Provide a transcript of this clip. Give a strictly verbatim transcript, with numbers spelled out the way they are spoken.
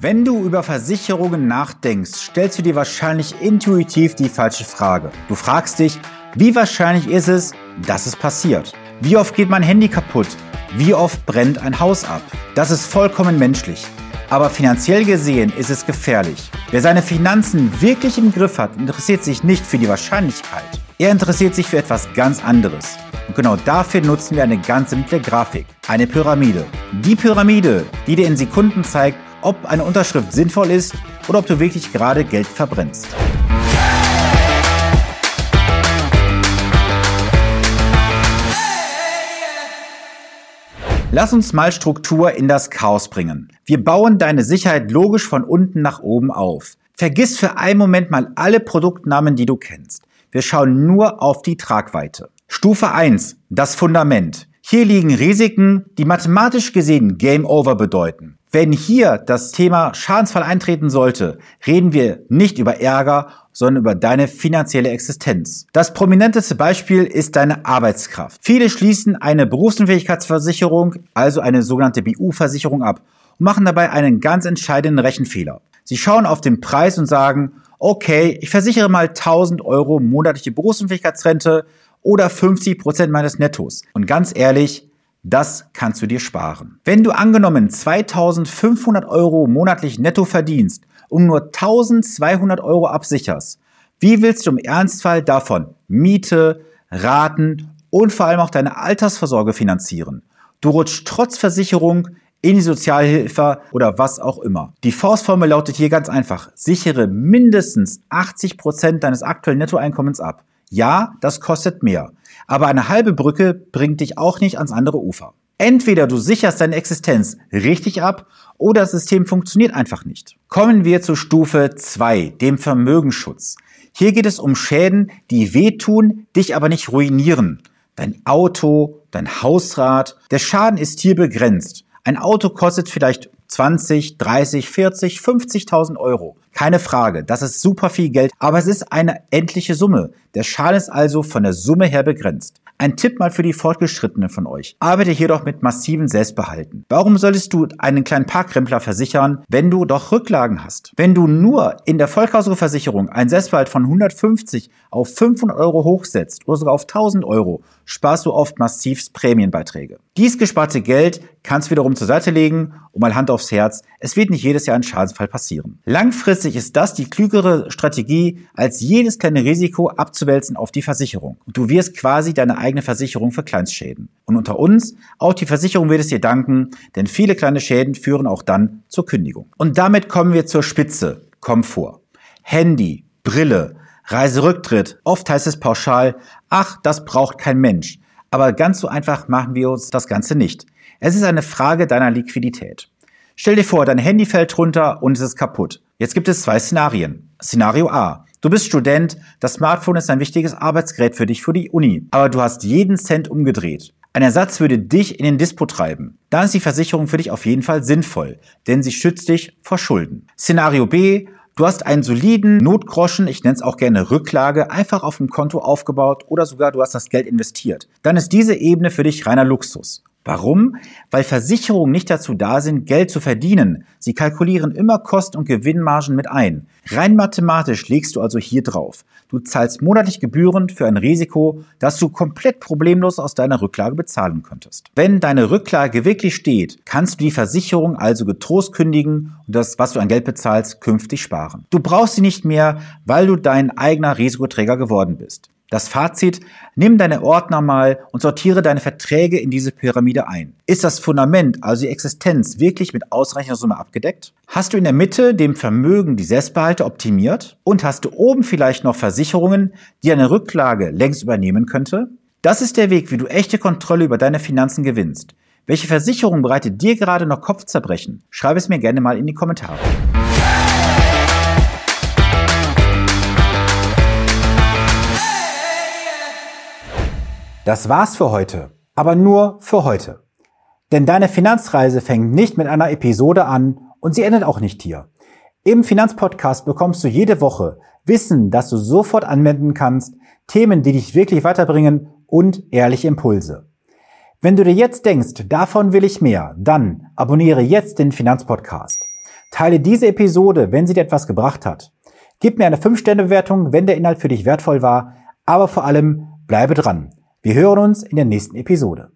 Wenn du über Versicherungen nachdenkst, stellst du dir wahrscheinlich intuitiv die falsche Frage. Du fragst dich, wie wahrscheinlich ist es, dass es passiert? Wie oft geht mein Handy kaputt? Wie oft brennt ein Haus ab? Das ist vollkommen menschlich. Aber finanziell gesehen ist es gefährlich. Wer seine Finanzen wirklich im Griff hat, interessiert sich nicht für die Wahrscheinlichkeit. Er interessiert sich für etwas ganz anderes. Und genau dafür nutzen wir eine ganz simple Grafik, eine Pyramide. Die Pyramide, die dir in Sekunden zeigt, ob eine Unterschrift sinnvoll ist oder ob du wirklich gerade Geld verbrennst. Lass uns mal Struktur in das Chaos bringen. Wir bauen deine Sicherheit logisch von unten nach oben auf. Vergiss für einen Moment mal alle Produktnamen, die du kennst. Wir schauen nur auf die Tragweite. Stufe eins, das Fundament. Hier liegen Risiken, die mathematisch gesehen Game Over bedeuten. Wenn hier das Thema Schadensfall eintreten sollte, reden wir nicht über Ärger, sondern über deine finanzielle Existenz. Das prominenteste Beispiel ist deine Arbeitskraft. Viele schließen eine Berufsunfähigkeitsversicherung, also eine sogenannte B U-Versicherung ab und machen dabei einen ganz entscheidenden Rechenfehler. Sie schauen auf den Preis und sagen, okay, ich versichere mal tausend Euro monatliche Berufsunfähigkeitsrente oder fünfzig Prozent meines Nettos. Und ganz ehrlich, das kannst du dir sparen. Wenn du angenommen zweitausendfünfhundert Euro monatlich netto verdienst und nur eintausendzweihundert Euro absicherst, wie willst du im Ernstfall davon Miete, Raten und vor allem auch deine Altersvorsorge finanzieren? Du rutschst trotz Versicherung in die Sozialhilfe oder was auch immer. Die Faustformel lautet hier ganz einfach. Sichere mindestens achtzig Prozent deines aktuellen Nettoeinkommens ab. Ja, das kostet mehr. Aber eine halbe Brücke bringt dich auch nicht ans andere Ufer. Entweder du sicherst deine Existenz richtig ab oder das System funktioniert einfach nicht. Kommen wir zu Stufe zwei, dem Vermögensschutz. Hier geht es um Schäden, die wehtun, dich aber nicht ruinieren. Dein Auto, dein Hausrat, der Schaden ist hier begrenzt. Ein Auto kostet vielleicht zwanzig, dreißig, vierzig, fünfzigtausend Euro. Keine Frage, das ist super viel Geld, aber es ist eine endliche Summe. Der Schaden ist also von der Summe her begrenzt. Ein Tipp mal für die Fortgeschrittenen von euch. Arbeite hier doch mit massivem Selbstbehalten. Warum solltest du einen kleinen Parkrempler versichern, wenn du doch Rücklagen hast? Wenn du nur in der Vollkaskoversicherung einen Selbstbehalt von hundertfünfzig auf fünfhundert Euro hochsetzt oder sogar auf tausend Euro, sparst du oft massivst Prämienbeiträge. Dies gesparte Geld kannst du wiederum zur Seite legen und mal Hand aufs Herz, es wird nicht jedes Jahr ein Schadensfall passieren. Langfristig ist das die klügere Strategie, als jedes kleine Risiko abzuwälzen auf die Versicherung. Und du wirst quasi deine eigene Versicherung für Kleinstschäden. Und unter uns, auch die Versicherung wird es dir danken, denn viele kleine Schäden führen auch dann zur Kündigung. Und damit kommen wir zur Spitze, Komfort. Handy, Brille, Reiserücktritt, oft heißt es pauschal, ach, das braucht kein Mensch. Aber ganz so einfach machen wir uns das Ganze nicht. Es ist eine Frage deiner Liquidität. Stell dir vor, dein Handy fällt runter und es ist kaputt. Jetzt gibt es zwei Szenarien. Szenario A. Du bist Student, das Smartphone ist ein wichtiges Arbeitsgerät für dich für die Uni, aber du hast jeden Cent umgedreht. Ein Ersatz würde dich in den Dispo treiben. Dann ist die Versicherung für dich auf jeden Fall sinnvoll, denn sie schützt dich vor Schulden. Szenario B. Du hast einen soliden Notgroschen, ich nenne es auch gerne Rücklage, einfach auf dem Konto aufgebaut oder sogar du hast das Geld investiert. Dann ist diese Ebene für dich reiner Luxus. Warum? Weil Versicherungen nicht dazu da sind, Geld zu verdienen. Sie kalkulieren immer Kosten- und Gewinnmargen mit ein. Rein mathematisch legst du also hier drauf. Du zahlst monatlich Gebühren für ein Risiko, das du komplett problemlos aus deiner Rücklage bezahlen könntest. Wenn deine Rücklage wirklich steht, kannst du die Versicherung also getrost kündigen und das, was du an Geld bezahlst, künftig sparen. Du brauchst sie nicht mehr, weil du dein eigener Risikoträger geworden bist. Das Fazit, nimm deine Ordner mal und sortiere deine Verträge in diese Pyramide ein. Ist das Fundament, also die Existenz, wirklich mit ausreichender Summe abgedeckt? Hast du in der Mitte dem Vermögen die Selbstbehalte optimiert? Und hast du oben vielleicht noch Versicherungen, die eine Rücklage längst übernehmen könnte? Das ist der Weg, wie du echte Kontrolle über deine Finanzen gewinnst. Welche Versicherung bereitet dir gerade noch Kopfzerbrechen? Schreib es mir gerne mal in die Kommentare. Das war's für heute, aber nur für heute. Denn deine Finanzreise fängt nicht mit einer Episode an und sie endet auch nicht hier. Im Finanzpodcast bekommst du jede Woche Wissen, das du sofort anwenden kannst, Themen, die dich wirklich weiterbringen und ehrliche Impulse. Wenn du dir jetzt denkst, davon will ich mehr, dann abonniere jetzt den Finanzpodcast. Teile diese Episode, wenn sie dir etwas gebracht hat. Gib mir eine fünf Sterne Bewertung, wenn der Inhalt für dich wertvoll war, aber vor allem bleibe dran. Wir hören uns in der nächsten Episode.